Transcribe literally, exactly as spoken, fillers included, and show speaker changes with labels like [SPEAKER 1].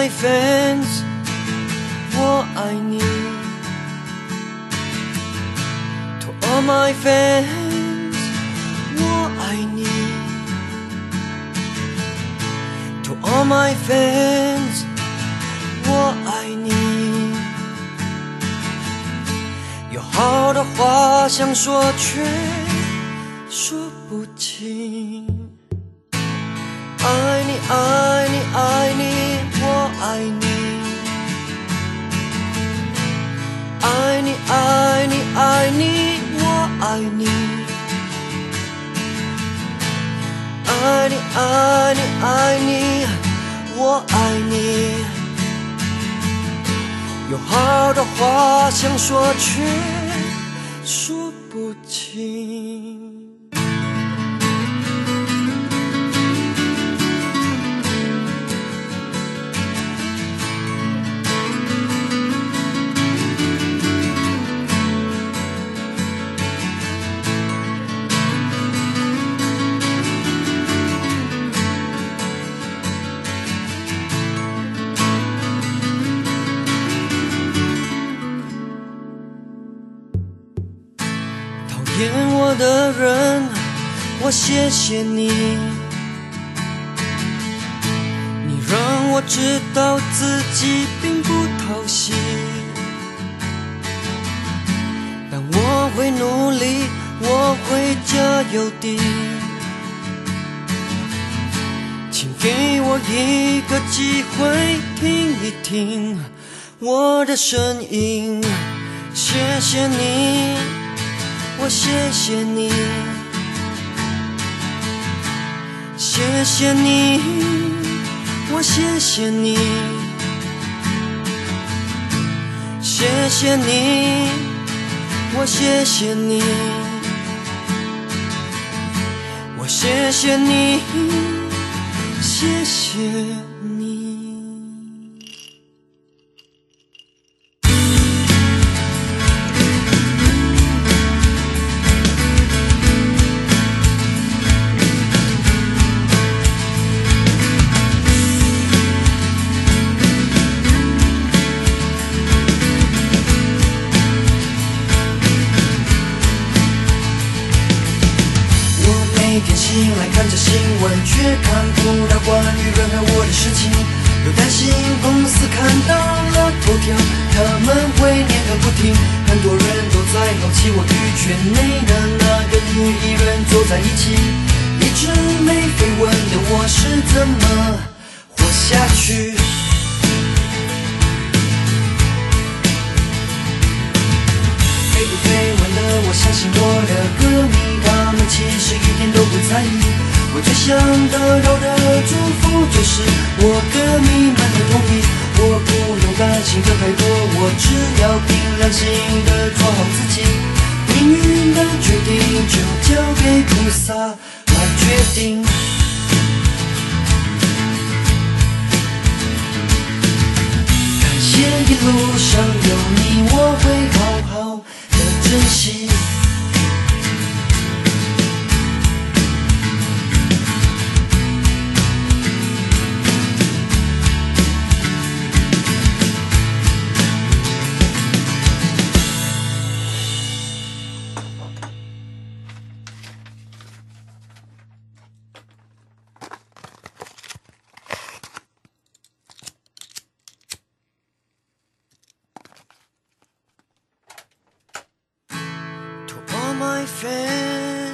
[SPEAKER 1] my fans， 我爱你。To all my fans， 我爱你。To all my fans， 我爱你。有好多话想说，却说不清。爱你，爱你，爱你，我爱你。爱你，爱你，爱你，我爱你。爱你，爱你，爱你，我爱你。有好多话想说，却说不清。讨厌我的人，我谢谢你，你让我知道自己并不讨喜，但我会努力，我会加油的，请给我一个机会听一听我的声音，谢谢你，我谢谢你，谢谢你，我谢谢你，谢谢你，我谢谢你，我谢谢你，谢谢你。每天醒来看着新闻，却看不到关于人和我的事情，又担心公司看到了头条，他们会念个不停。很多人都在好奇我与圈内的那个女艺人坐在一起，一直没绯闻的我是怎么活下去？绯不绯闻的，我相信我的歌迷，他们其实一点都不在意。我最想得到的祝福，就是我歌迷们的同意。我不用担心的太多，我只要凭良心的做好自己。命运的决定就交给菩萨来决定。感谢一路上有你，我会好好的珍惜。To all my fans